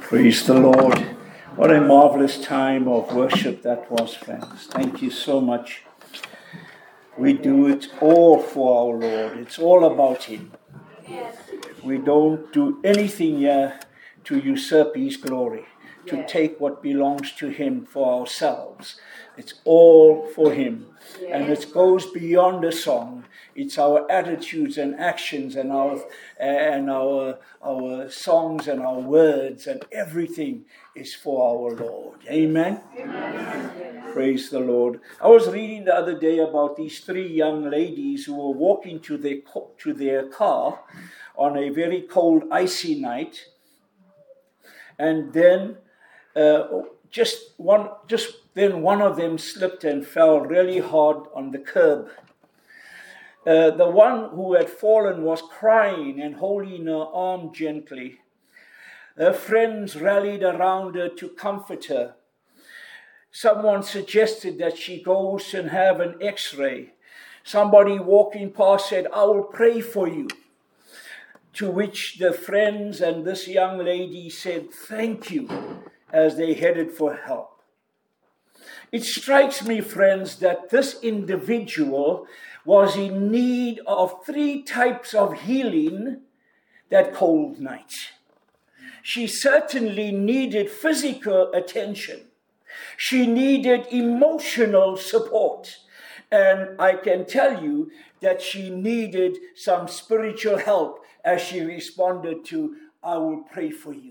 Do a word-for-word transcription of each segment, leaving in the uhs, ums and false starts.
Praise the Lord. What a marvelous time of worship that was, friends. Thank you so much. We do it all for our Lord. It's all about Him. We don't do anything here to usurp His glory, to take what belongs to Him for ourselves. It's all for Him. And it goes beyond a song. It's our attitudes and actions and our and our our songs and our words and everything is for our Lord. Amen? Amen. Praise the Lord. I was reading the other day about these three young ladies who were walking to their to their car on a very cold, icy night, and then uh, just one just then one of them slipped and fell really hard on the curb. Uh, the one who had fallen was crying and holding her arm gently. Her friends rallied around her to comfort her. Someone suggested that she goes and have an x-ray. Somebody walking past said, "I will pray for you." To which the friends and this young lady said, "Thank you," as they headed for help. It strikes me, friends, that this individual was in need of three types of healing that cold night. She certainly needed physical attention. She needed emotional support. And I can tell you that she needed some spiritual help as she responded to, "I will pray for you."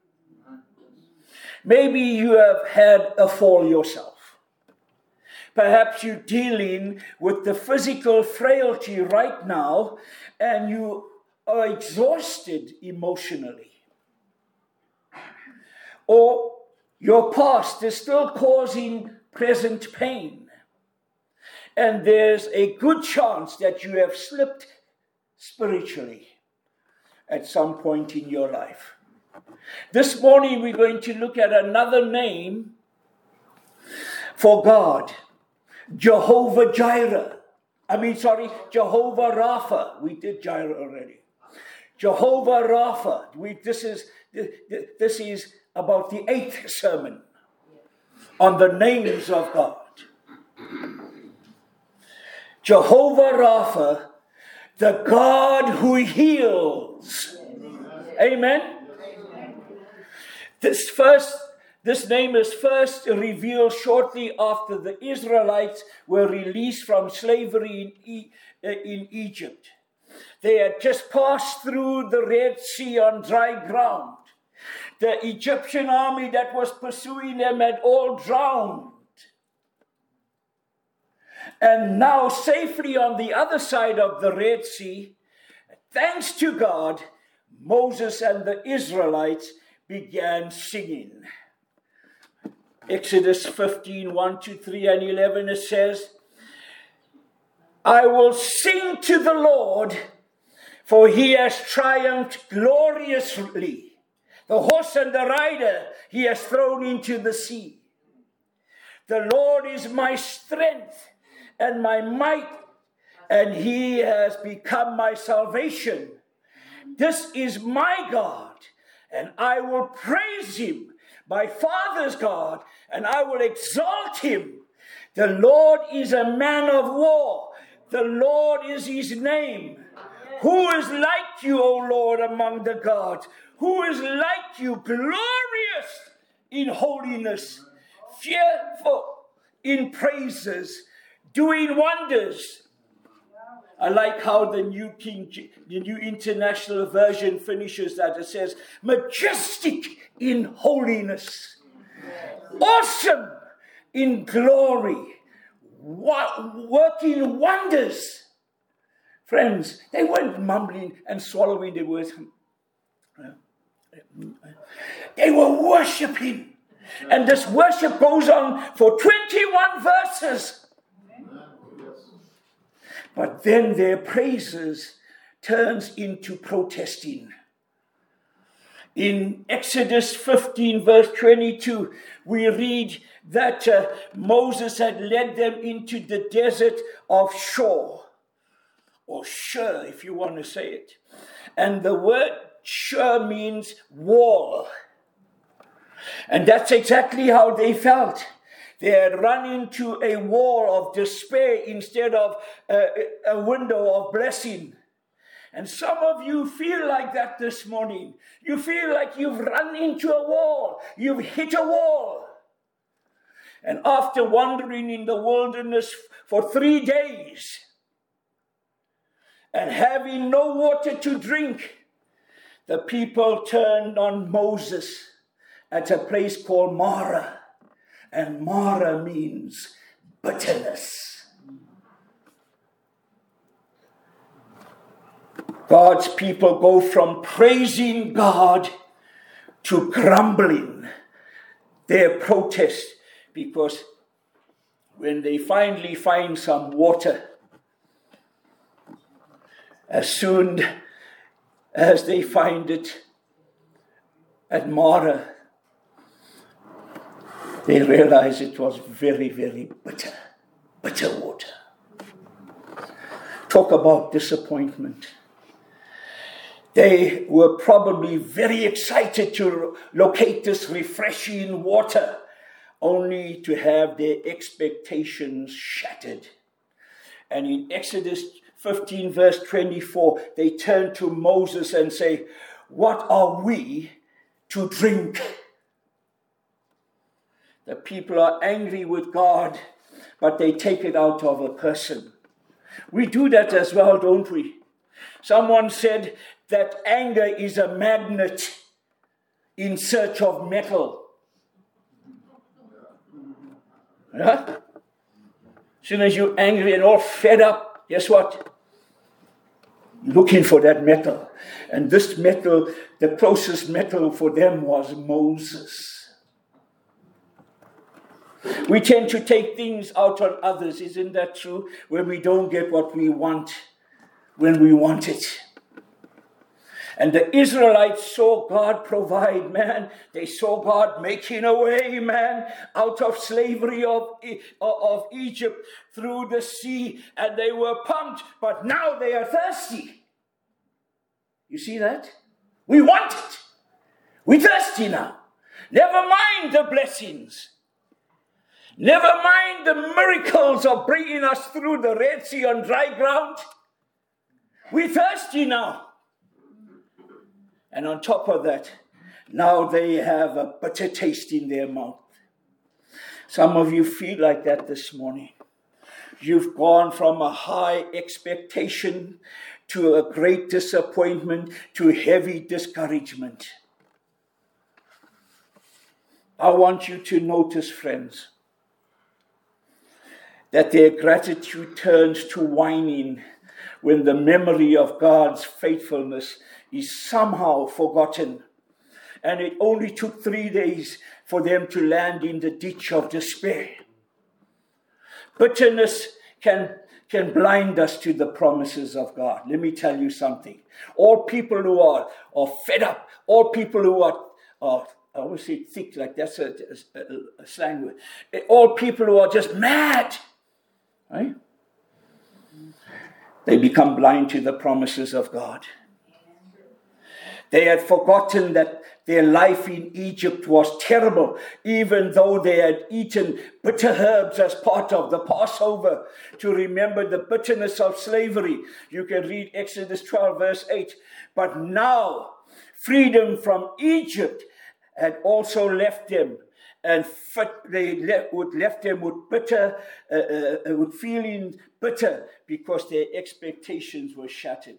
Maybe you have had a fall yourself. Perhaps you're dealing with the physical frailty right now and you are exhausted emotionally. Or your past is still causing present pain. And there's a good chance that you have slipped spiritually at some point in your life. This morning we're going to look at another name for God. Jehovah Jireh. I mean, sorry, Jehovah Rapha. We did Jireh already. Jehovah Rapha. We, this is this is about the eighth sermon on the names of God. Jehovah Rapha, the God who heals. Amen. This first. This name is first revealed shortly after the Israelites were released from slavery in, e- in Egypt. They had just passed through the Red Sea on dry ground. The Egyptian army that was pursuing them had all drowned. And now safely on the other side of the Red Sea, thanks to God, Moses and the Israelites began singing. Exodus fifteen, one to three and eleven, it says, "I will sing to the Lord, for he has triumphed gloriously. The horse and the rider he has thrown into the sea. The Lord is my strength and my might, and he has become my salvation. This is my God, and I will praise him, my father's God, and I will exalt him. The Lord is a man of war. The Lord is his name. Who is like you, O Lord, among the gods? Who is like you, glorious in holiness, fearful in praises, doing wonders?" I like how the New King, the New International Version finishes that. It says, "Majestic in holiness, awesome in glory, working wonders." Friends, they weren't mumbling and swallowing their words. They were worshiping. And this worship goes on for twenty-one verses. But then their praises turns into protesting. In Exodus fifteen, verse twenty-two, we read that uh, Moses had led them into the desert of Shur, or Shur, if you want to say it. And the word Shur means wall. And that's exactly how they felt. They had run into a wall of despair instead of a, a window of blessing. And some of you feel like that this morning. You feel like you've run into a wall. You've hit a wall. And after wandering in the wilderness for three days and having no water to drink, the people turned on Moses at a place called Marah. And Marah means bitterness. God's people go from praising God to grumbling their protest, because when they finally find some water, as soon as they find it at Marah, they realize it was very, very bitter, bitter water. Talk about disappointment. They were probably very excited to locate this refreshing water, only to have their expectations shattered. And in Exodus fifteen, verse twenty-four, they turn to Moses and say, "What are we to drink?" The people are angry with God, but they take it out of a person. We do that as well, don't we? Someone said that anger is a magnet in search of metal. Yeah? As soon as you're angry and all fed up, guess what? You're looking for that metal. And this metal, the closest metal for them was Moses. We tend to take things out on others, isn't that true? When we don't get what we want, when we want it. And the Israelites saw God provide, man. They saw God making a way, man, out of slavery of, of Egypt through the sea. And they were pumped, but now they are thirsty. You see that? We want it. We're thirsty now. Never mind the blessings. Never mind the miracles of bringing us through the Red Sea on dry ground. We're thirsty now. And on top of that, now they have a bitter taste in their mouth. Some of you feel like that this morning. You've gone from a high expectation to a great disappointment to heavy discouragement. I want you to notice, friends, that their gratitude turns to whining when the memory of God's faithfulness is somehow forgotten. And it only took three days for them to land in the ditch of despair. Bitterness can, can blind us to the promises of God. Let me tell you something. All people who are, are fed up, all people who are, are I always say thick, like that's a, a, a slang word. All people who are just mad, right? They become blind to the promises of God. They had forgotten that their life in Egypt was terrible, even though they had eaten bitter herbs as part of the Passover to remember the bitterness of slavery. You can read Exodus twelve, verse eight. But now, freedom from Egypt had also left them, and they left, would left them with bitter, uh, uh, with feeling bitter because their expectations were shattered.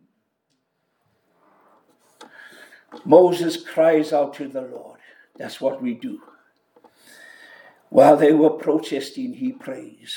Moses cries out to the Lord. That's what we do. While they were protesting, he prays.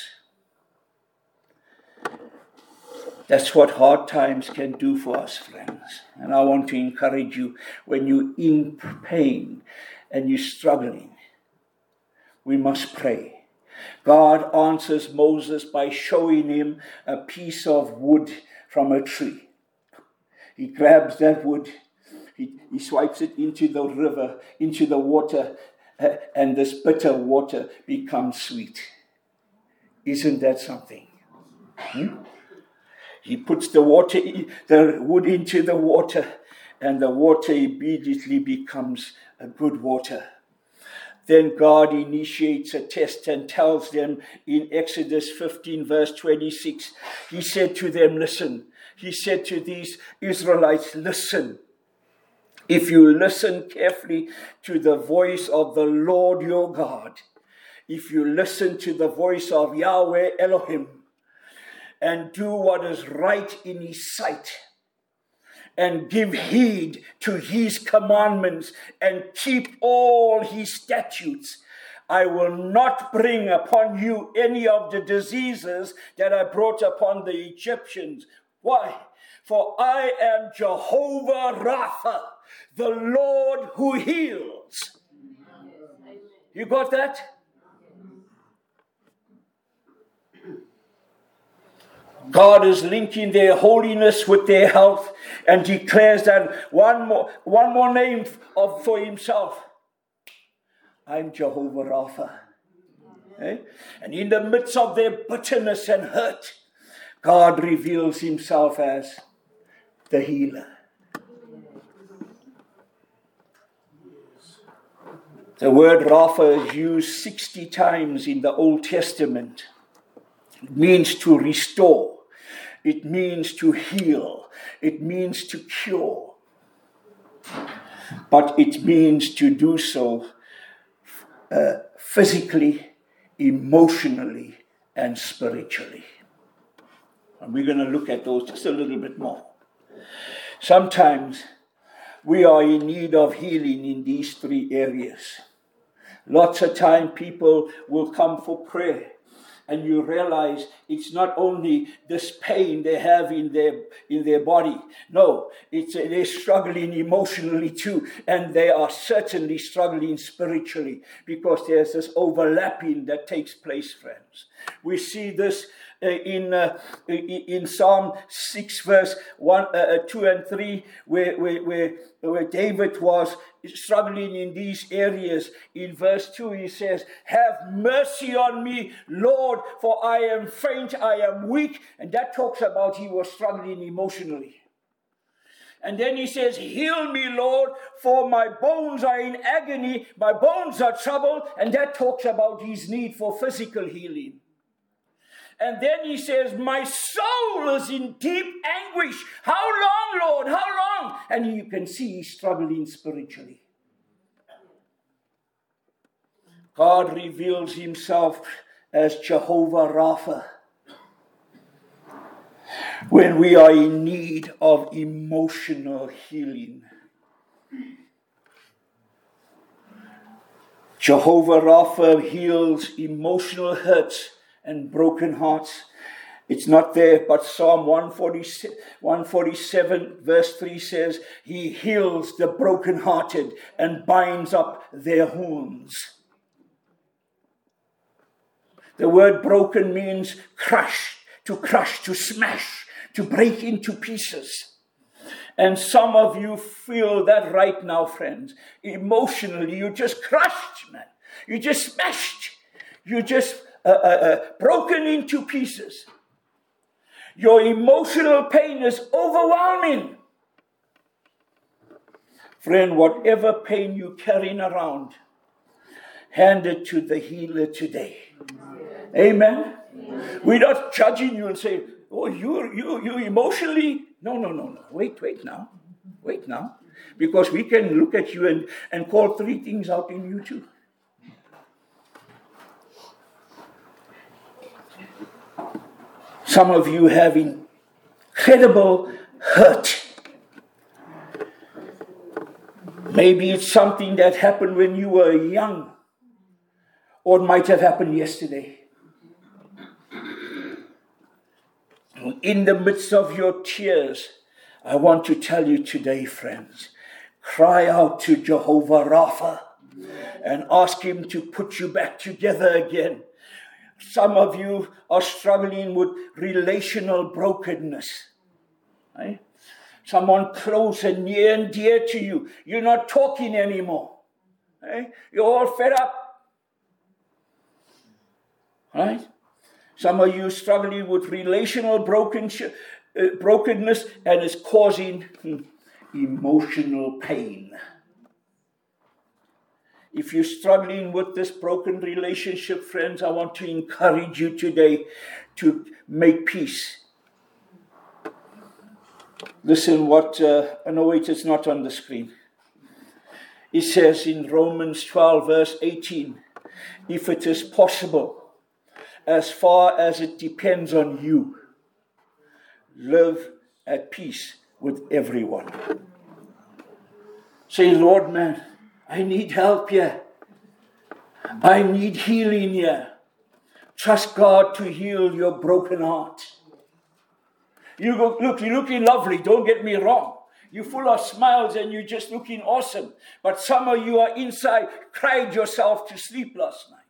That's what hard times can do for us, friends. And I want to encourage you, when you're in pain and you're struggling, we must pray. God answers Moses by showing him a piece of wood from a tree. He grabs that wood, he, he swipes it into the river, into the water, uh, and this bitter water becomes sweet. Isn't that something? Hmm? He puts the water, the wood into the water, and the water immediately becomes a good water. then God initiates a test and tells them in Exodus fifteen, verse twenty-six, he said to them, listen, he said to these Israelites, listen, if you listen carefully to the voice of the Lord your God, if you listen to the voice of Yahweh Elohim, and do what is right in his sight, and give heed to his commandments, and keep all his statutes, I will not bring upon you any of the diseases that I brought upon the Egyptians. Why? For I am Jehovah Rapha, the Lord who heals. You got that? God is linking their holiness with their health and declares that one more, one more name of, for himself. I'm Jehovah Rapha. Okay? And in the midst of their bitterness and hurt, God reveals himself as the healer. The word Rapha is used sixty times in the Old Testament. It means to restore. It means to heal. It means to cure. But it means to do so uh, physically, emotionally, and spiritually. And we're going to look at those just a little bit more. Sometimes we are in need of healing in these three areas. Lots of time people will come for prayer. And you realize it's not only this pain they have in their in their body. No, it's they're struggling emotionally too. And they are certainly struggling spiritually because there's this overlapping that takes place, friends. We see this uh, in uh, in Psalm six, verse one, uh, two and three, where, where, where, where David was struggling in these areas. In verse two, he says, have mercy on me, Lord, for I am faint, I am weak. And that talks about he was struggling emotionally. And then he says, heal me, Lord, for my bones are in agony, my bones are troubled. And that talks about his need for physical healing. And then he says, my soul is in deep anguish. How long, Lord? How long? And you can see he's struggling spiritually. God reveals himself as Jehovah Rapha when we are in need of emotional healing. Jehovah Rapha heals emotional hurts and broken hearts. It's not there, but Psalm one forty-seven verse three says, he heals the brokenhearted and binds up their wounds. The word broken means crush, to crush, to smash, to break into pieces. And some of you feel that right now, friends. Emotionally, you're just crushed, man. You just smashed. You just Uh, uh, uh, broken into pieces. Your emotional pain is overwhelming. Friend, whatever pain you're carrying around, hand it to the healer today. Amen? Amen. We're not judging you and saying, oh, you you you emotionally. No, no, no, no. Wait, wait now. Wait now. Because we can look at you and, and call three things out in you too. Some of you have incredible hurt. Maybe it's something that happened when you were young, or it might have happened yesterday. In the midst of your tears, I want to tell you today, friends, cry out to Jehovah Rapha and ask him to put you back together again. Some of you are struggling with relational brokenness. Right? Someone close and near and dear to you. You're not talking anymore. Right? You're all fed up. Right? Some of you are struggling with relational broken, uh, brokenness and it's causing hmm, emotional pain. If you're struggling with this broken relationship, friends, I want to encourage you today to make peace. Listen what, uh, oh no wait, it's not on the screen. It says in Romans twelve verse eighteen, if it is possible, as far as it depends on you, live at peace with everyone. Say, Lord, man, I need help here. I need healing here. Trust God to heal your broken heart. You go, look, you're looking lovely, don't get me wrong. You're full of smiles and you're just looking awesome. But some of you are inside, cried yourself to sleep last night.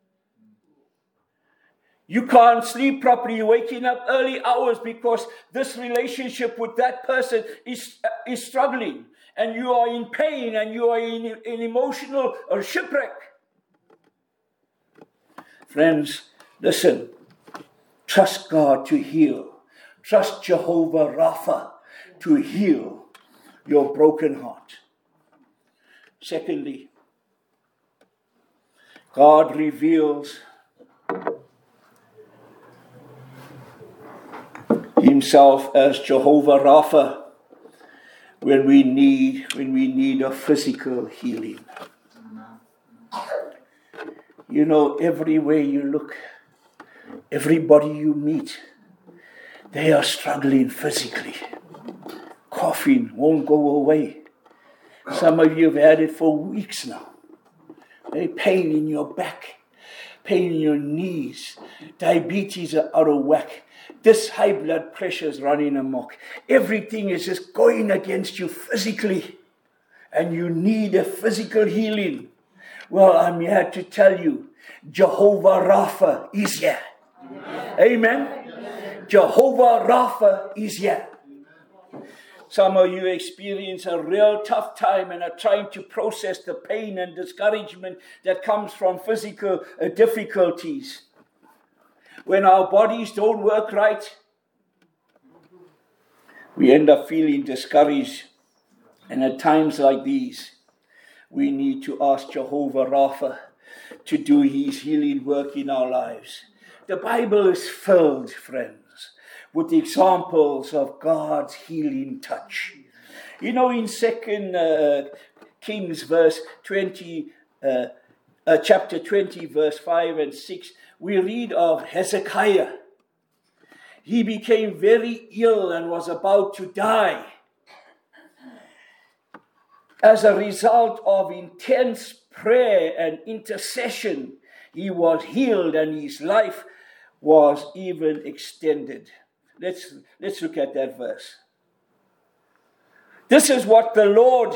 You can't sleep properly. You're waking up early hours because this relationship with that person is, uh, is struggling. And you are in pain and you are in, in emotional or shipwreck. Friends, listen. Trust God to heal. Trust Jehovah Rapha to heal your broken heart. Secondly, God reveals Himself as Jehovah Rapha when we need when we need a physical healing. You know, everywhere you look, everybody you meet, they are struggling physically. Coughing won't go away. Some of you have had it for weeks now. A pain in your back, pain in your knees, diabetes are out of whack. This high blood pressure is running amok. Everything is just going against you physically. And you need a physical healing. Well, I'm here to tell you, Jehovah Rapha is here. Amen. Amen. Jehovah Rapha is here. Some of you experience a real tough time and are trying to process the pain and discouragement that comes from physical uh, difficulties. When our bodies don't work right, we end up feeling discouraged. And at times like these, we need to ask Jehovah Rapha to do His healing work in our lives. The Bible is filled, friends, with examples of God's healing touch. You know, in Second uh, Kings, verse twenty, uh, uh, chapter twenty, verse five and six, we read of Hezekiah. He became very ill and was about to die. As a result of intense prayer and intercession, he was healed and his life was even extended. Let's, let's look at that verse. This is what the Lord,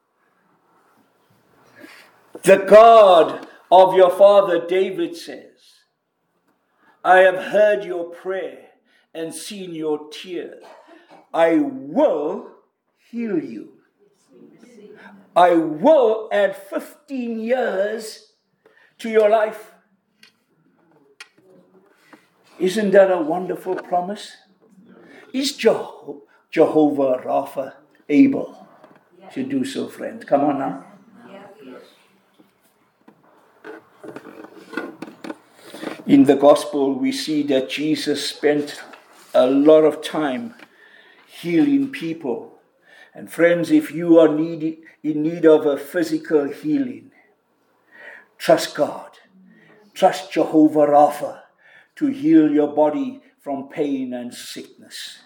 the God of your father David says. I have heard your prayer and seen your tears. I will heal you. I will add fifteen years to your life. Isn't that a wonderful promise? Is Jeho- Jehovah Rapha able to do so, friends? Come on now. In the gospel, we see that Jesus spent a lot of time healing people. And friends, if you are need, in need of a physical healing, trust God. Trust Jehovah Rapha to heal your body from pain and sickness.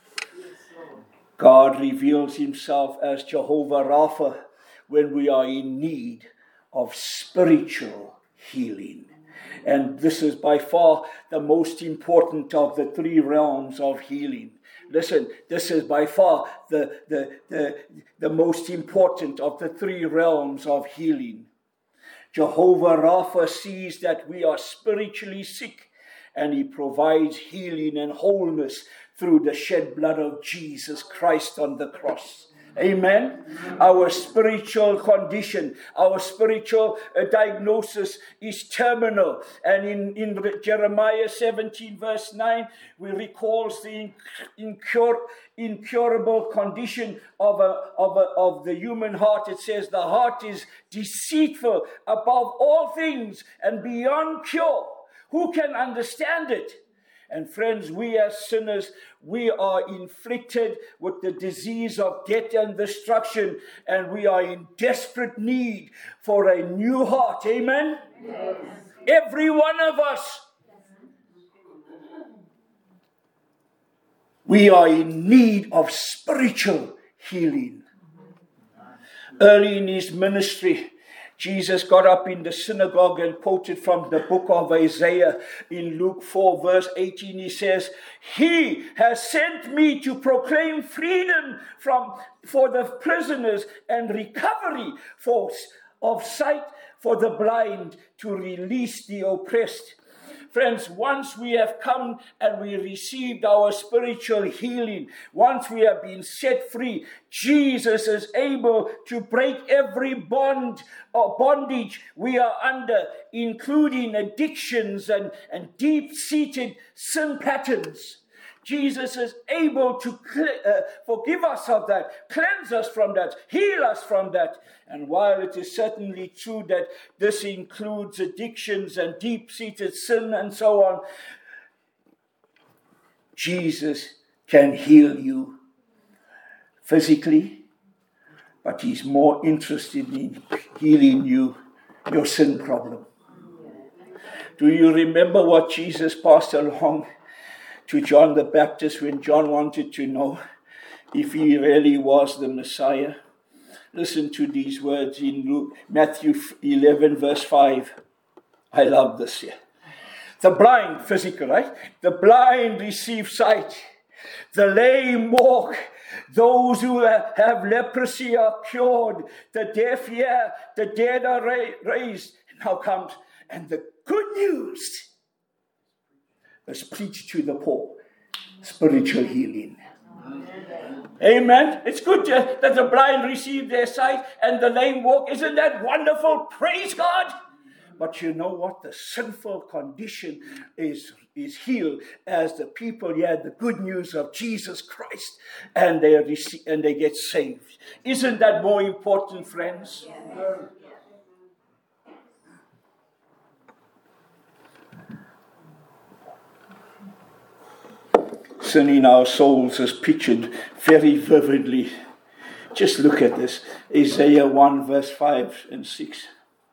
God reveals Himself as Jehovah Rapha when we are in need of spiritual healing. And this is by far the most important of the three realms of healing. Listen, this is by far the, the, the, the most important of the three realms of healing. Jehovah Rapha sees that we are spiritually sick, and He provides healing and wholeness through the shed blood of Jesus Christ on the cross. Amen. Our spiritual condition, our spiritual uh, diagnosis is terminal. And in, in Jeremiah seventeen verse nine, we recalls the incur, incurable condition of, a, of, a, of the human heart. It says the heart is deceitful above all things and beyond cure. Who can understand it? And friends, we as sinners, we are inflicted with the disease of death and destruction, and we are in desperate need for a new heart. Amen? Yes. Every one of us. We are in need of spiritual healing. Early in his ministry, Jesus got up in the synagogue and quoted from the book of Isaiah in Luke four verse eighteen. He says, "He has sent me to proclaim freedom from for the prisoners and recovery for, of sight for the blind, to release the oppressed." Friends, once we have come and we received our spiritual healing, once we have been set free, Jesus is able to break every bond or bondage we are under, including addictions and, and deep-seated sin patterns. Jesus is able to uh, forgive us of that, cleanse us from that, heal us from that. And while it is certainly true that this includes addictions and deep-seated sin and so on, Jesus can heal you physically, but he's more interested in healing you, your sin problem. Do you remember what Jesus passed along to John the Baptist when John wanted to know if he really was the Messiah? Listen to these words in Luke, Matthew eleven verse five. I love this here. The blind, physical, right? The blind receive sight. The lame walk. Those who have leprosy are cured. The deaf hear. The dead are ra- raised. Now comes, and the good news is preached to the poor. Spiritual healing. Amen. It's good to, that the blind receive their sight and the lame walk. Isn't that wonderful? Praise God. But you know what? The sinful condition is, is healed as the people hear the good news of Jesus Christ and they receive, and they get saved. Isn't that more important, friends? Yeah. Sin in our souls is pictured very vividly. Just look at this. Isaiah one verse five and six.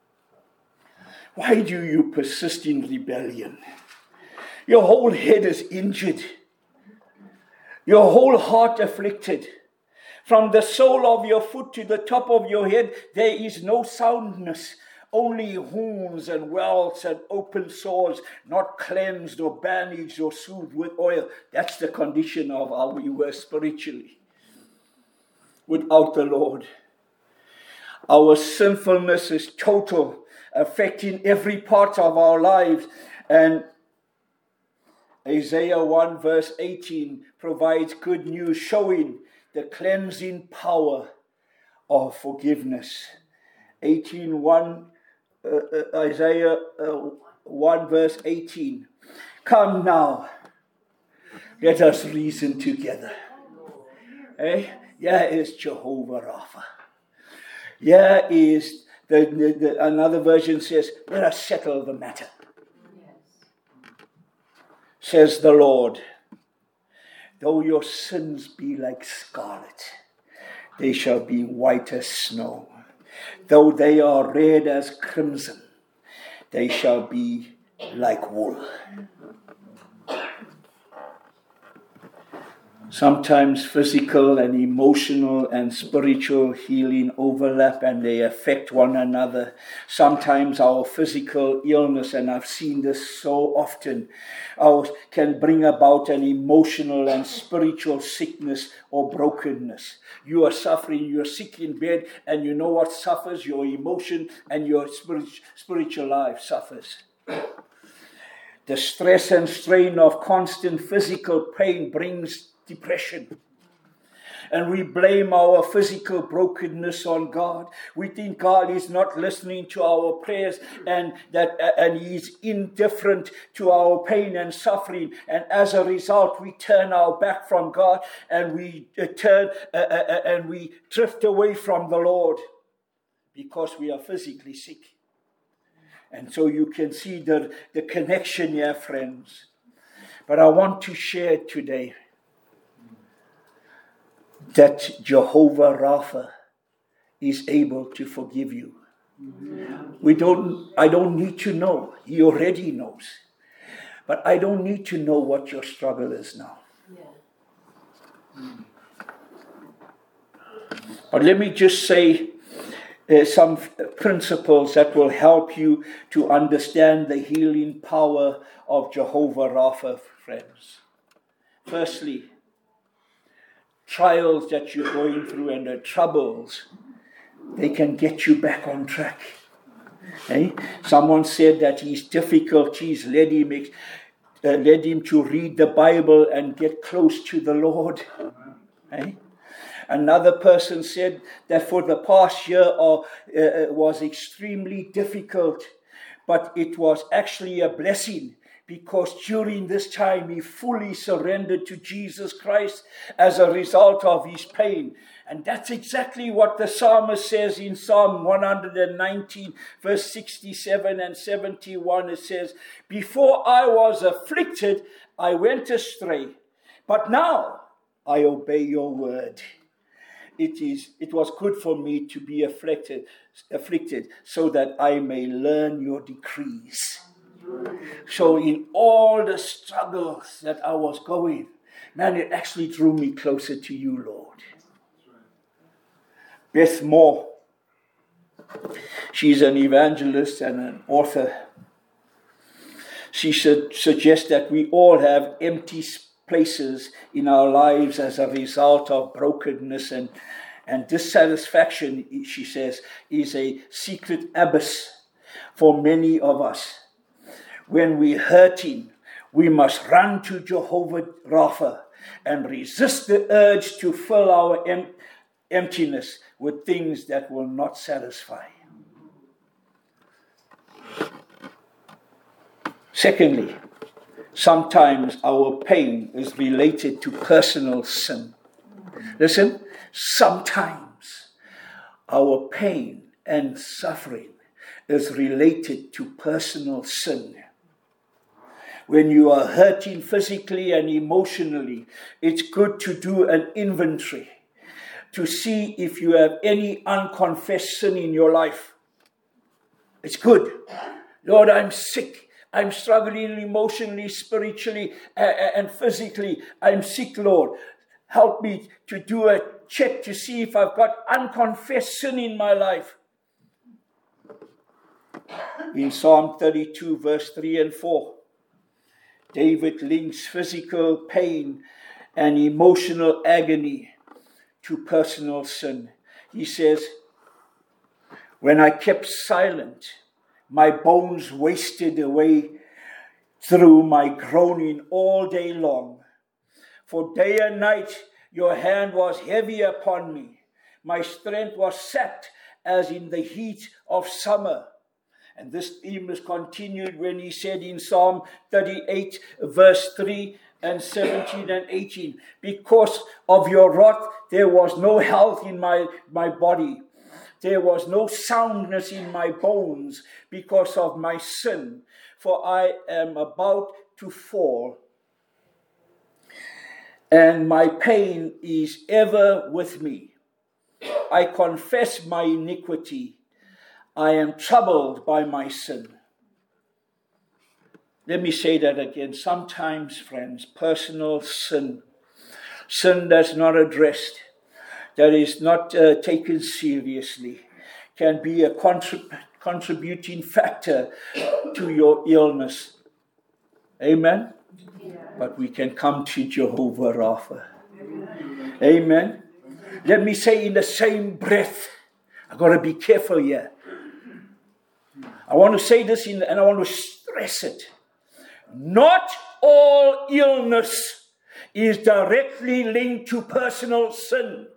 Why do you persist in rebellion? Your whole head is injured. Your whole heart afflicted. From the sole of your foot to the top of your head, there is no soundness. Only wounds and welts and open sores, not cleansed or bandaged or soothed with oil. That's the condition of how we were spiritually without the Lord. Our sinfulness is total, affecting every part of our lives. And Isaiah one verse eighteen provides good news, showing the cleansing power of forgiveness. eighteen one Uh, uh, Isaiah uh, one verse eighteen. Come now, let us reason together. Eh? Here is Jehovah Rapha. Here is, the, the, the, another version says, let us settle the matter. Says the Lord, though your sins be like scarlet, they shall be white as snow. Though they are red as crimson, they shall be like wool. Sometimes physical and emotional and spiritual healing overlap and they affect one another. Sometimes our physical illness, and I've seen this so often, our, can bring about an emotional and spiritual sickness or brokenness. You are suffering, you are sick in bed, and you know what suffers? Your emotion and your spirit, spiritual life suffers. The stress and strain of constant physical pain brings depression. and we blame our physical brokenness on God. We think God is not listening to our prayers, and that and He's indifferent to our pain and suffering. And as a result, we turn our back from God, and we uh, turn uh, uh, and we drift away from the Lord because we are physically sick. And so you can see the, the connection here, friends. But I want to share today that Jehovah Rapha is able to forgive you. We don't, I don't need to know. He already knows. But I don't need to know what your struggle is now. But let me just say uh, some principles that will help you to understand the healing power of Jehovah Rapha, friends. Firstly, trials that you're going through and the troubles, they can get you back on track. Eh? Someone said that his difficulties led him, uh, led him to read the Bible and get close to the Lord. Eh? Another person said that for the past year uh, uh, was extremely difficult, but it was actually a blessing, because during this time he fully surrendered to Jesus Christ as a result of his pain. And that's exactly what the psalmist says in Psalm one nineteen, verse sixty-seven and seventy-one. It says, "Before I was afflicted, I went astray, but now I obey your word. It is, it was good for me to be afflicted, afflicted so that I may learn your decrees." So in all the struggles that I was going, man, it actually drew me closer to you, Lord. Beth Moore, she's an evangelist and an author. She should suggest that we all have empty places in our lives as a result of brokenness, and, and dissatisfaction, she says, is a secret abyss for many of us. When we're hurting, we must run to Jehovah Rapha and resist the urge to fill our em- emptiness with things that will not satisfy. Secondly, sometimes our pain is related to personal sin. Listen, sometimes our pain and suffering is related to personal sin. When you are hurting physically and emotionally, it's good to do an inventory to see if you have any unconfessed sin in your life. It's good. Lord, I'm sick. I'm struggling emotionally, spiritually, and physically. I'm sick, Lord. Help me to do a check to see if I've got unconfessed sin in my life. In Psalm thirty-two, verse three and four, David links physical pain and emotional agony to personal sin. He says, "When I kept silent, my bones wasted away through my groaning all day long. For day and night your hand was heavy upon me. My strength was sapped as in the heat of summer." And this theme is continued when he said in Psalm thirty-eight, verse three and seventeen and eighteen, "Because of your wrath there was no health in my, my body. There was no soundness in my bones because of my sin. For I am about to fall, and my pain is ever with me. I confess my iniquity. I am troubled by my sin." Let me say that again. Sometimes, friends, personal sin, sin that's not addressed, that is not uh, taken seriously, can be a contrib- contributing factor to your illness. Amen? Yeah. But we can come to Jehovah Rapha. Amen. Amen. Let me say in the same breath, I've got to be careful here. I want to say this in, and I want to stress it. Not all illness is directly linked to personal sin.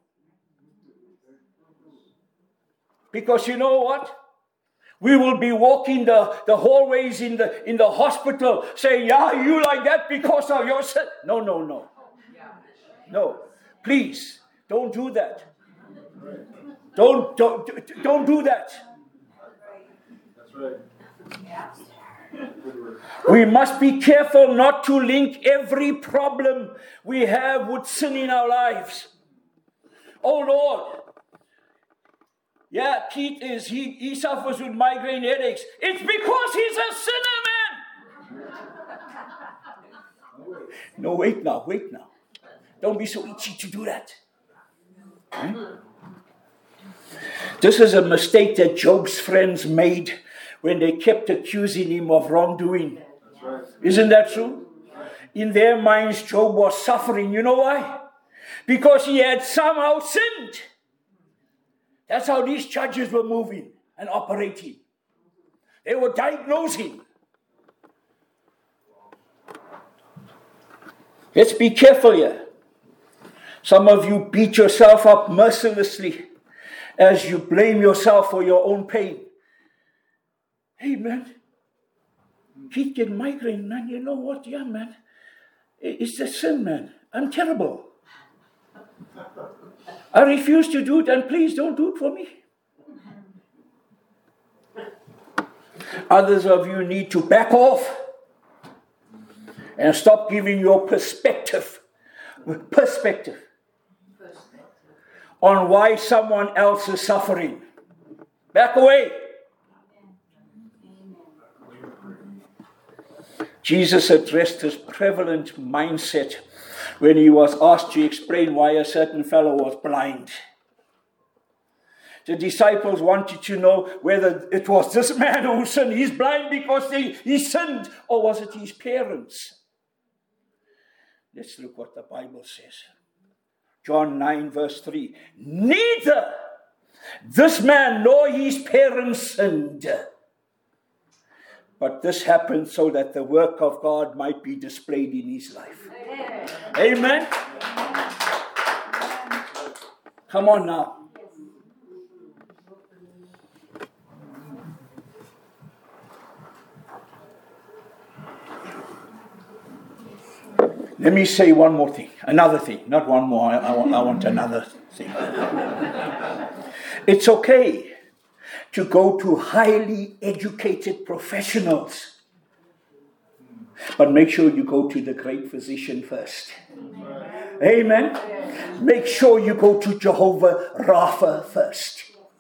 Because you know what? We will be walking the, the hallways in the in the hospital saying, yeah, you like that because of your sin. No, no, no. No. Please, don't do that. Don't, don't, don't do that. That's right. We must be careful not to link every problem we have with sin in our lives. Oh Lord, yeah, Keith is, he, he suffers with migraine headaches. It's because he's a sinner, man. No, wait now, wait now. Don't be so itchy to do that. Hmm? This is a mistake that Job's friends made when they kept accusing him of wrongdoing. That's right. Isn't that true? In their minds, Job was suffering. You know why? Because he had somehow sinned. That's how these judges were moving and operating. They were diagnosing. Let's be careful here. Some of you beat yourself up mercilessly as you blame yourself for your own pain. Hey, man, keep getting migraine, man. You know what? Yeah, man. It's the sin, man. I'm terrible. I refuse to do it, and please don't do it for me. Others of you need to back off and stop giving your perspective, perspective on why someone else is suffering. Back away. Jesus addressed this prevalent mindset when he was asked to explain why a certain fellow was blind. The disciples wanted to know whether it was this man who sinned. He's blind because they, he sinned, or was it his parents? Let's look what the Bible says. John nine verse three. Neither this man nor his parents sinned, but this happened so that the work of God might be displayed in his life. Amen. Amen. Come on now. Let me say one more thing. Another thing. Not one more. I, I, want, I want another thing. It's okay to go to highly educated professionals, but make sure you go to the great physician first. Amen. Amen. Make sure you go to Jehovah Rapha first.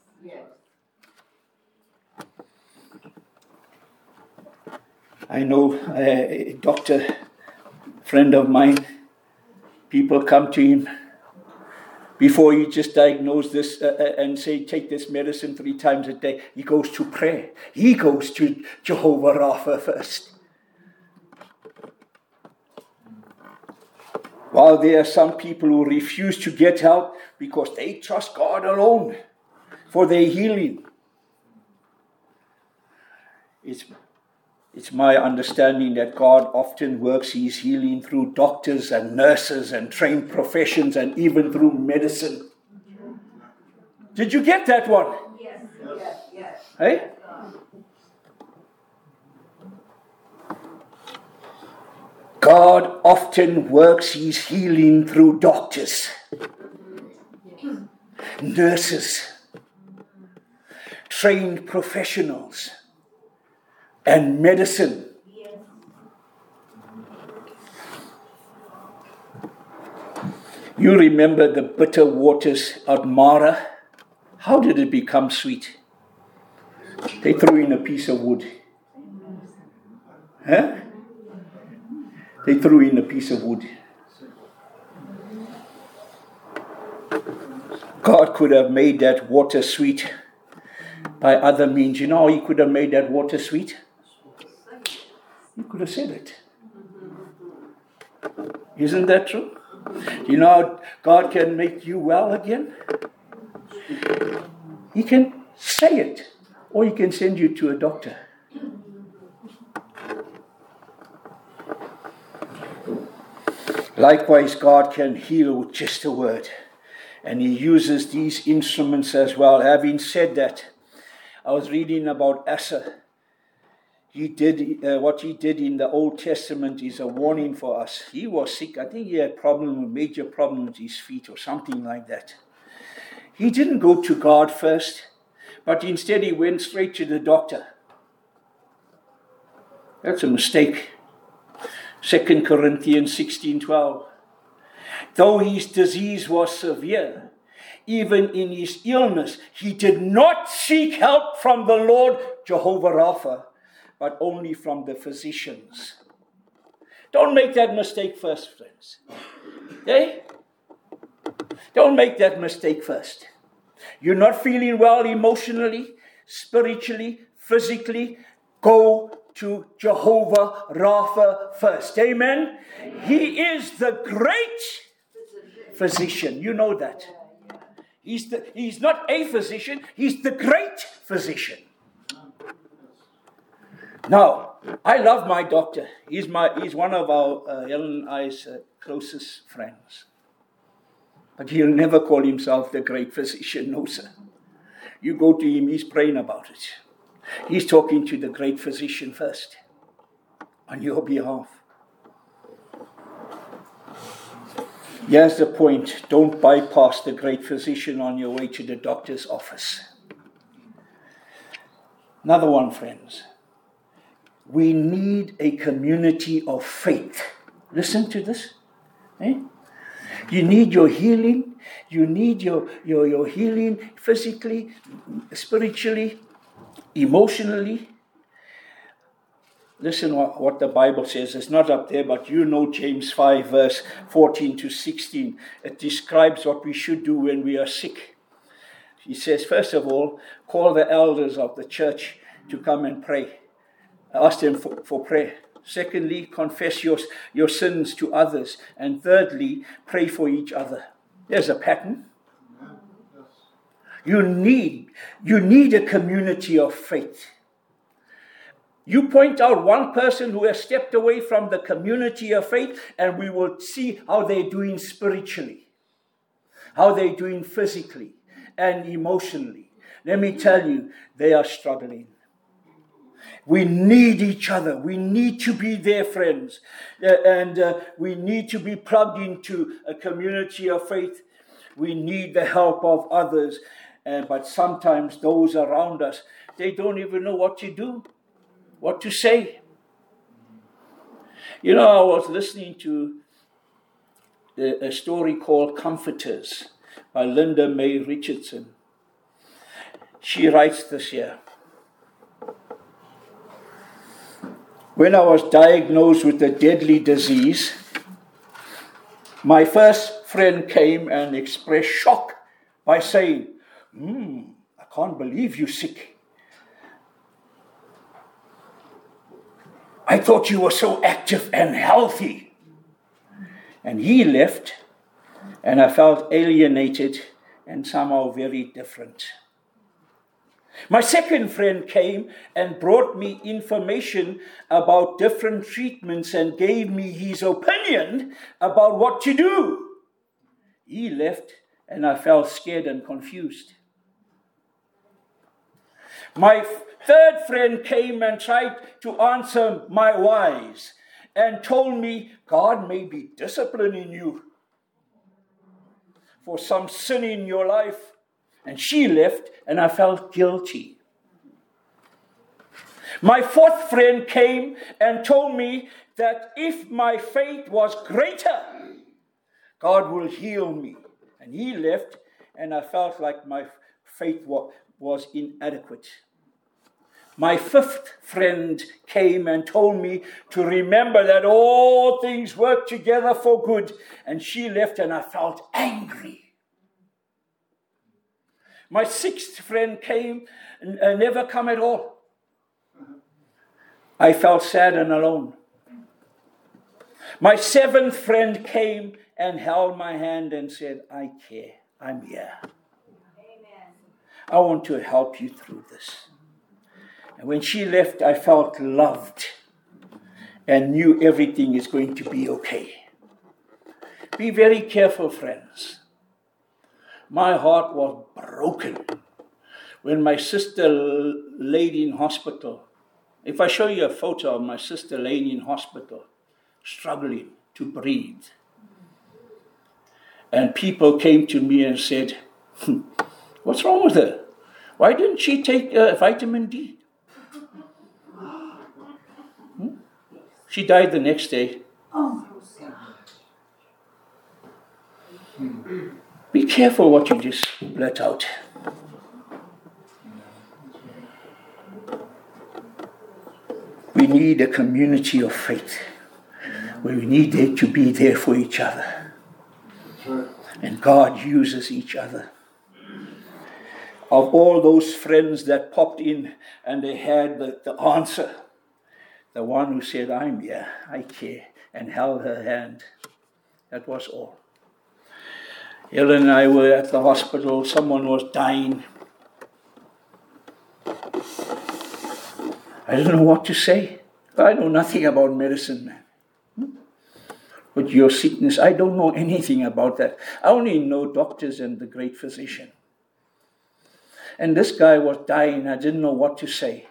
I know a doctor, friend of mine, people come to him before you just diagnose this uh, and say, take this medicine three times a day. He goes to prayer. He goes to Jehovah Rapha first. While there are some people who refuse to get help because they trust God alone for their healing. It's, it's my understanding that God often works his healing through doctors and nurses and trained professions and even through medicine. Did you get that one? Yes. Yes. Yes. Hey? God often works his healing through doctors, nurses, trained professionals, and medicine. You remember the bitter waters at Mara? How did it become sweet? They threw in a piece of wood. Huh? They threw in a piece of wood. God could have made that water sweet by other means. You know how he could have made that water sweet? He could have said it. Isn't that true? You know how God can make you well again? He can say it, or he can send you to a doctor. Likewise, God can heal with just a word. And he uses these instruments as well. Having said that, I was reading about Asa. He did uh, what he did in the Old Testament is a warning for us. He was sick. I think he had problem, a major problem with his feet or something like that. He didn't go to God first, but instead he went straight to the doctor. That's a mistake. Second Corinthians sixteen twelve. Though his disease was severe, even in his illness, he did not seek help from the Lord Jehovah Rapha, but only from the physicians. Don't make that mistake first, friends. Okay? Don't make that mistake first. You're not feeling well emotionally, spiritually, physically. Go to Jehovah Rapha first. Amen? Amen. He is the great physician. You know that. He's, the, he's not a physician. He's the great physician. Now, I love my doctor. He's my he's one of our uh, Helen and I's uh, closest friends. But he'll never call himself the great physician. No, sir. You go to him, he's praying about it. He's talking to the great physician first on your behalf. Here's the point. Don't bypass the great physician on your way to the doctor's office. Another one, friends. We need a community of faith. Listen to this. Eh? You need your healing. You need your, your, your healing physically, spiritually, emotionally. Listen what, what the Bible says. It's not up there, but you know James five, verse fourteen to sixteen. It describes what we should do when we are sick. He says, first of all, call the elders of the church to come and pray. Ask them for, for prayer. Secondly, confess your, your sins to others. And thirdly, pray for each other. There's a pattern. You need, you need a community of faith. You point out one person who has stepped away from the community of faith, and we will see how they're doing spiritually, how they're doing physically and emotionally. Let me tell you, they are struggling. We need each other. We need to be their friends. Uh, and uh, we need to be plugged into a community of faith. We need the help of others. Uh, but sometimes those around us, they don't even know what to do, what to say. You know, I was listening to a, a story called Comforters by Linda May Richardson. She writes this here. When I was diagnosed with a deadly disease, my first friend came and expressed shock by saying, hmm, I can't believe you're sick. I thought you were so active and healthy. And he left, and I felt alienated and somehow very different. My second friend came and brought me information about different treatments and gave me his opinion about what to do. He left, and I felt scared and confused. My third friend came and tried to answer my whys and told me God may be disciplining you for some sin in your life. And she left, and I felt guilty. My fourth friend came and told me that if my faith was greater, God will heal me. And he left, and I felt like my faith was inadequate. My fifth friend came and told me to remember that all things work together for good. And she left, and I felt angry. My sixth friend came and uh, never come at all. I felt sad and alone. My seventh friend came and held my hand and said, I care. I'm here. Amen. I want to help you through this. And when she left, I felt loved and knew everything is going to be okay. Be very careful, friends. My heart was broken when my sister laid in hospital. If I show you a photo of my sister laying in hospital, struggling to breathe, and people came to me and said, hmm, what's wrong with her? Why didn't she take uh, vitamin D? Hmm? She died the next day. Be careful what you just let out. We need a community of faith where we need it to be there for each other. And God uses each other. Of all those friends that popped in and they had the, the answer, the one who said, I'm here, I care, and held her hand. That was all. Helen and I were at the hospital. Someone was dying. I don't know what to say. I know nothing about medicine, man. But your sickness, I don't know anything about that. I only know doctors and the great physician. And this guy was dying. I didn't know what to say.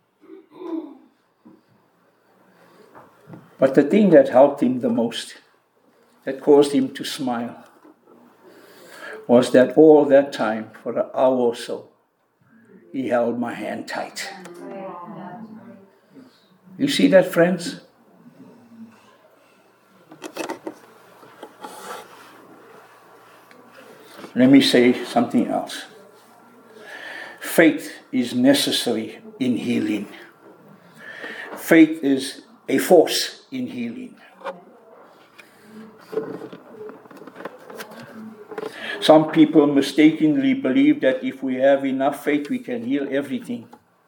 But the thing that helped him the most, that caused him to smile, was that all that time, for an hour or so, he held my hand tight. You see that, friends? Let me say something else. Faith is necessary in healing. Faith is a force in healing. Some people mistakenly believe that if we have enough faith, we can heal everything.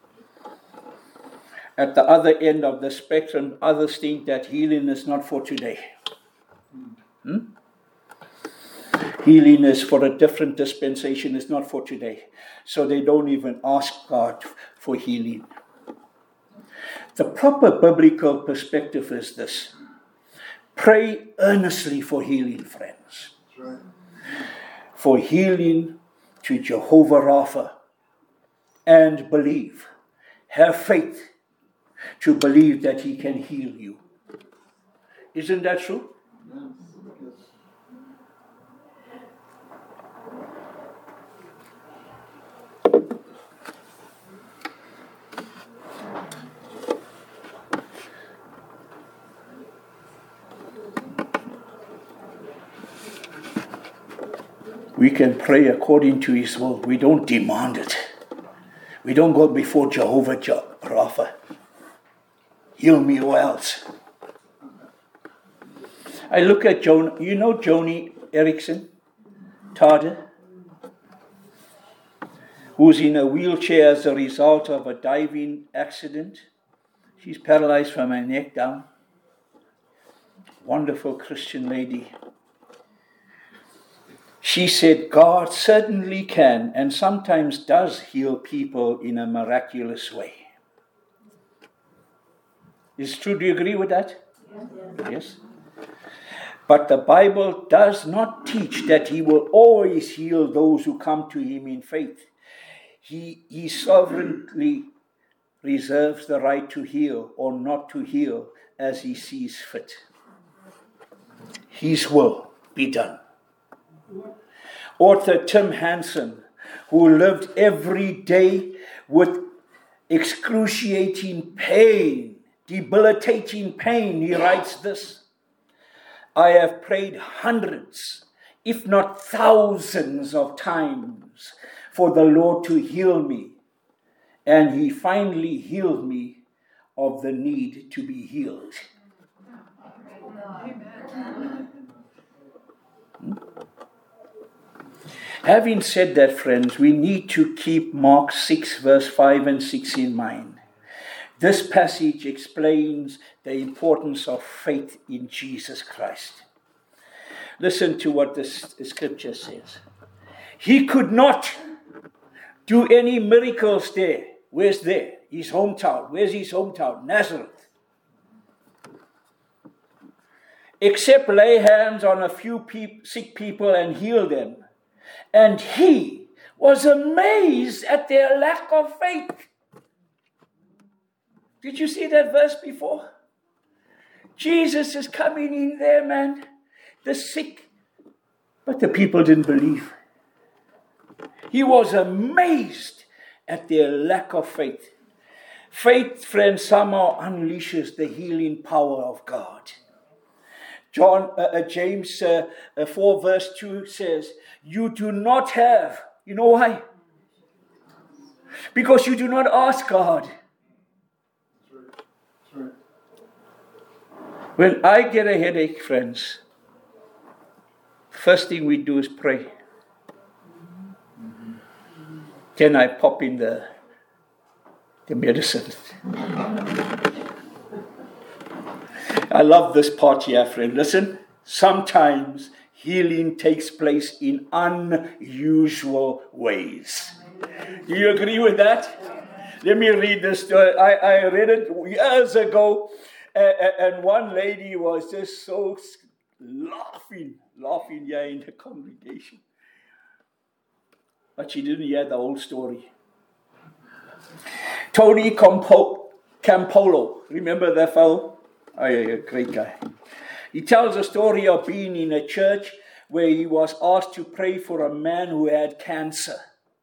At the other end of the spectrum, others think that healing is not for today. Hmm? Healing is for a different dispensation, it's not for today. So they don't even ask God for healing. The proper biblical perspective is this. Pray earnestly for healing, friends. That's right. For healing to Jehovah Rapha. And believe. Have faith to believe that he can heal you. Isn't that true? Yes. We can pray according to his will. We don't demand it. We don't go before Jehovah Rapha. Heal me or else. I look at Joan. You know Joni Erickson, Tada, who's in a wheelchair as a result of a diving accident. She's paralyzed from her neck down. Wonderful Christian lady. She said, God certainly can and sometimes does heal people in a miraculous way. Is it true? Do you agree with that? Yes. Yes. But the Bible does not teach that he will always heal those who come to him in faith. He, he sovereignly reserves the right to heal or not to heal as he sees fit. His will be done. Author Tim Hansen, who lived every day with excruciating pain, debilitating pain, he writes this: I have prayed hundreds, if not thousands of times for the Lord to heal me, and he finally healed me of the need to be healed. Hmm? Having said that, friends, we need to keep Mark six, verse five and six in mind. This passage explains the importance of faith in Jesus Christ. Listen to what this scripture says. He could not do any miracles there. Where's there? His hometown. Where's his hometown? Nazareth. except lay hands on a few peop- sick people and heal them. And he was amazed at their lack of faith. Did you see that verse before? Jesus is coming in there, man. The sick. But the people didn't believe. He was amazed at their lack of faith. Faith, friends, somehow unleashes the healing power of God. John, uh, uh, James uh, uh, four verse two says, you do not have. You know why? Because you do not ask God. That's right. When I get a headache, friends, first thing we do is pray. Then I pop in the, the medicine. I love this part here, friend. Listen, sometimes healing takes place in unusual ways. Do you agree with that? Let me read this. I, I read it years ago, and one lady was just so laughing, laughing here in the congregation. But she didn't hear the whole story. Tony Campo- Campolo, remember that fellow? Oh, yeah, great guy. He tells a story of being in a church where he was asked to pray for a man who had cancer.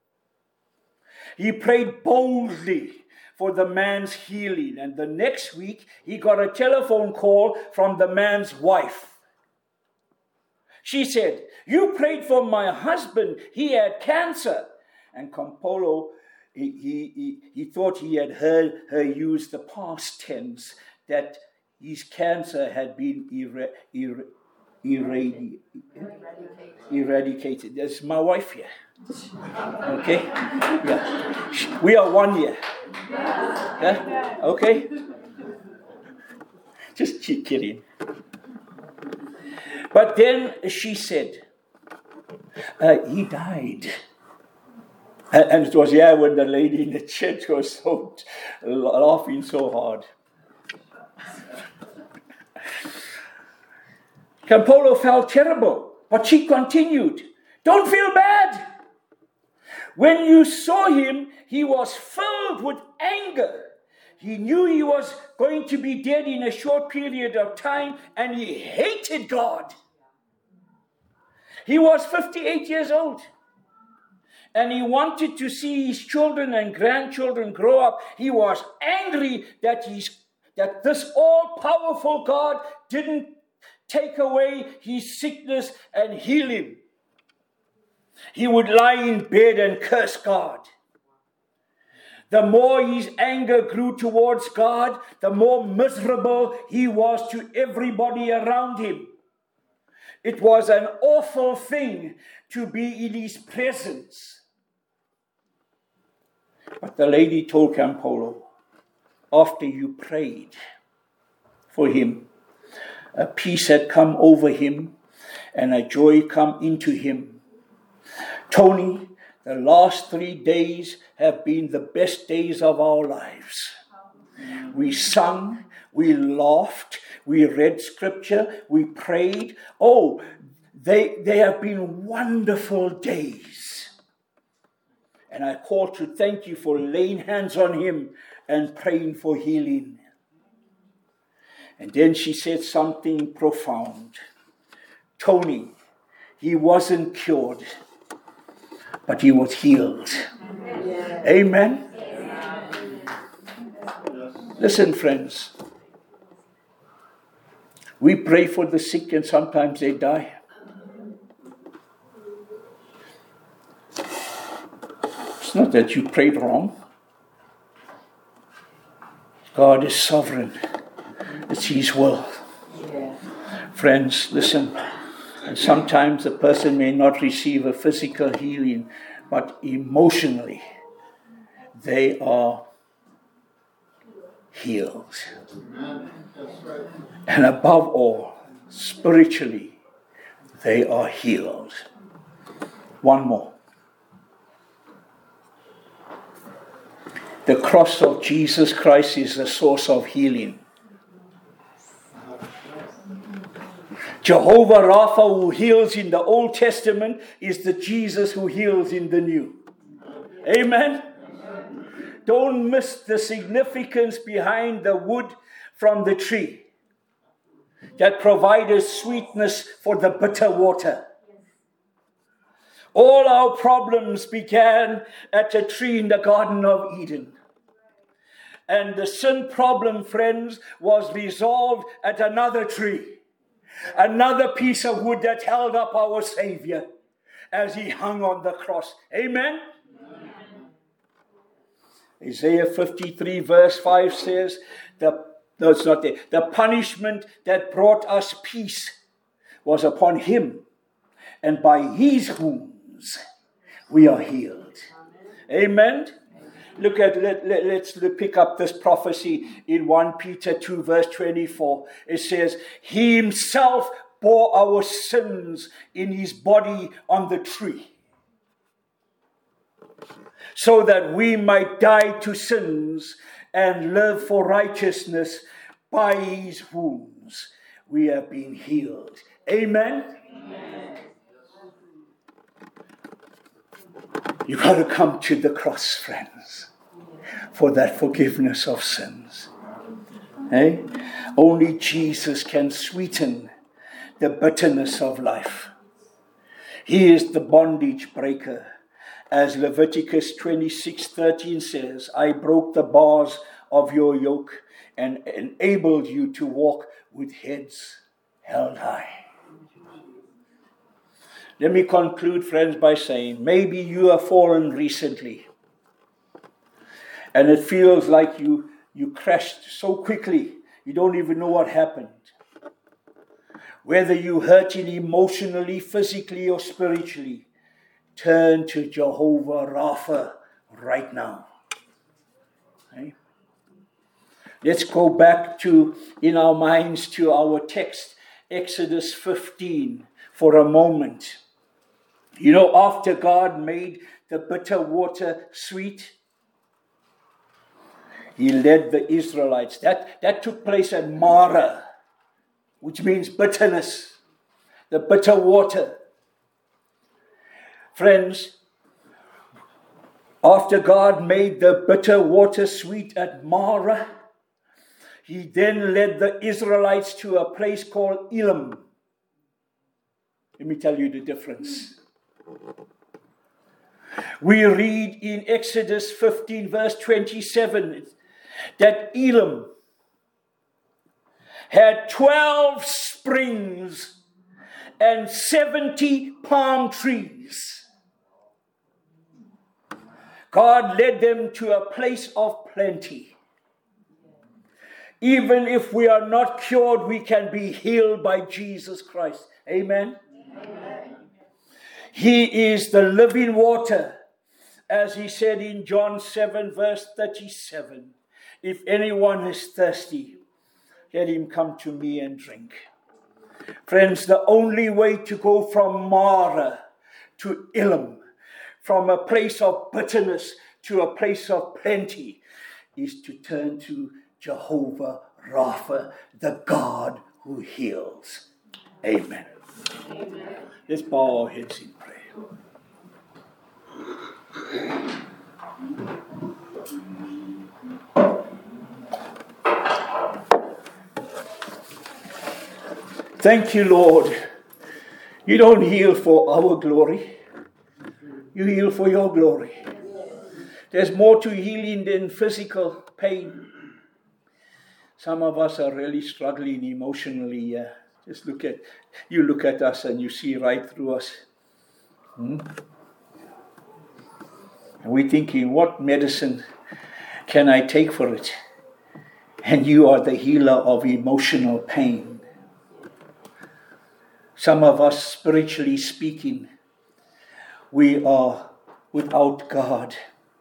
He prayed boldly for the man's healing, and the next week he got a telephone call from the man's wife. She said, you prayed for my husband, he had cancer. And Campolo, he, he, he, he thought he had heard her use the past tense, that his cancer had been era, era, eradi, eradicated. That's my wife here. Okay? Yeah. We are one here. Yeah? Okay? Just kidding. But then she said, uh, he died. And, and it was, yeah, when the lady in the church was so laughing so hard. Campolo felt terrible, but she continued, don't feel bad. When you saw him, he was filled with anger. He knew he was going to be dead in a short period of time, and he hated God. He was fifty-eight years old, and he wanted to see his children and grandchildren grow up. He was angry that, he's, that this all-powerful God didn't take away his sickness and heal him. He would lie in bed and curse God. The more his anger grew towards God, the more miserable he was to everybody around him. It was an awful thing to be in his presence. But the lady told Campolo, after you prayed for him, a peace had come over him and a joy come into him. Tony, the last three days have been the best days of our lives. We sung, we laughed, we read scripture, we prayed. Oh, they, they have been wonderful days. And I call to thank you for laying hands on him and praying for healing. And then she said something profound. Tony, he wasn't cured, but he was healed. Yeah. Amen? Yeah. Listen, friends. We pray for the sick and sometimes they die. It's not that you prayed wrong. God is sovereign. It's his will. Yeah. Friends, listen. And sometimes a person may not receive a physical healing, but emotionally they are healed. And above all, spiritually, they are healed. One more. The cross of Jesus Christ is the source of healing. Jehovah Rapha, who heals in the Old Testament, is the Jesus who heals in the New. Amen? Don't miss the significance behind the wood from the tree that provided sweetness for the bitter water. All our problems began at a tree in the Garden of Eden. And the sin problem, friends, was resolved at another tree. Another piece of wood that held up our Savior as he hung on the cross. Amen? Amen. Isaiah fifty-three verse five says, the, no, it's not there. The punishment that brought us peace was upon him, and by his wounds we are healed. Amen? Look at, let, let, let's pick up this prophecy in First Peter two verse twenty-four. It says, he himself bore our sins in his body on the tree, so that we might die to sins and live for righteousness. By his wounds we have been healed. Amen? Amen. You got to come to the cross, friends, for that forgiveness of sins. Hey? Only Jesus can sweeten the bitterness of life. He is the bondage breaker. As Leviticus twenty-six thirteen says, I broke the bars of your yoke and enabled you to walk with heads held high. Let me conclude, friends, by saying, maybe you have fallen recently and it feels like you, you crashed so quickly, you don't even know what happened. Whether you're hurting emotionally, physically, or spiritually, turn to Jehovah Rapha right now. Okay? Let's go back to, in our minds, to our text, Exodus fifteen, for a moment. You know, after God made the bitter water sweet, he led the Israelites. That, that took place at Marah, which means bitterness, the bitter water. Friends, after God made the bitter water sweet at Marah, he then led the Israelites to a place called Elim. Let me tell you the difference. We read in Exodus fifteen verse twenty-seven that Elim had twelve springs and seventy palm trees. God led them to a place of plenty. Even if we are not cured, we can be healed by Jesus Christ. Amen? Amen. He is the living water, as he said in John seven verse thirty-seven. If anyone is thirsty, let him come to me and drink. Friends, the only way to go from Marah to Elim, from a place of bitterness to a place of plenty, is to turn to Jehovah Rapha, the God who heals. Amen. Amen. Let's bow our heads in prayer. Thank you, Lord. You don't heal for our glory. You heal for your glory. There's more to healing than physical pain. Some of us are really struggling emotionally. Uh, just look at, you look at us and you see right through us. Hmm? And we're thinking, what medicine can I take for it? And you are the healer of emotional pain. Some of us, spiritually speaking, we are without God.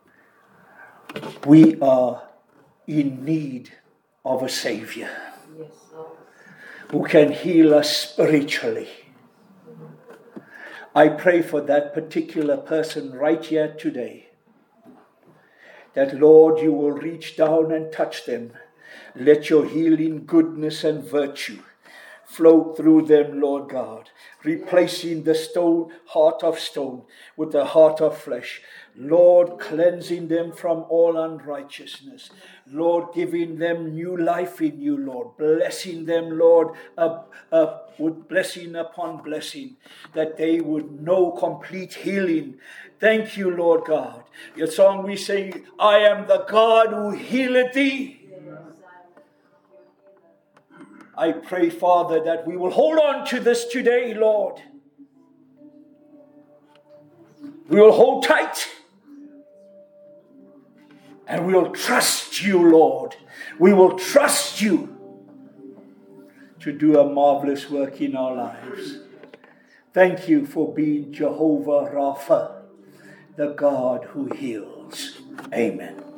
We are in need of a Savior who can heal us spiritually. I pray for that particular person right here today, that, Lord, you will reach down and touch them. Let your healing goodness and virtue flow through them, Lord God, replacing the stone, heart of stone with the heart of flesh. Lord, cleansing them from all unrighteousness. Lord, giving them new life in you, Lord. Blessing them, Lord, uh, uh, with blessing upon blessing, that they would know complete healing. Thank you, Lord God. Your song we sing, I am the God who healeth thee. I pray, Father, that we will hold on to this today, Lord. We will hold tight. And we will trust you, Lord. We will trust you to do a marvelous work in our lives. Thank you for being Jehovah Rapha, the God who heals. Amen.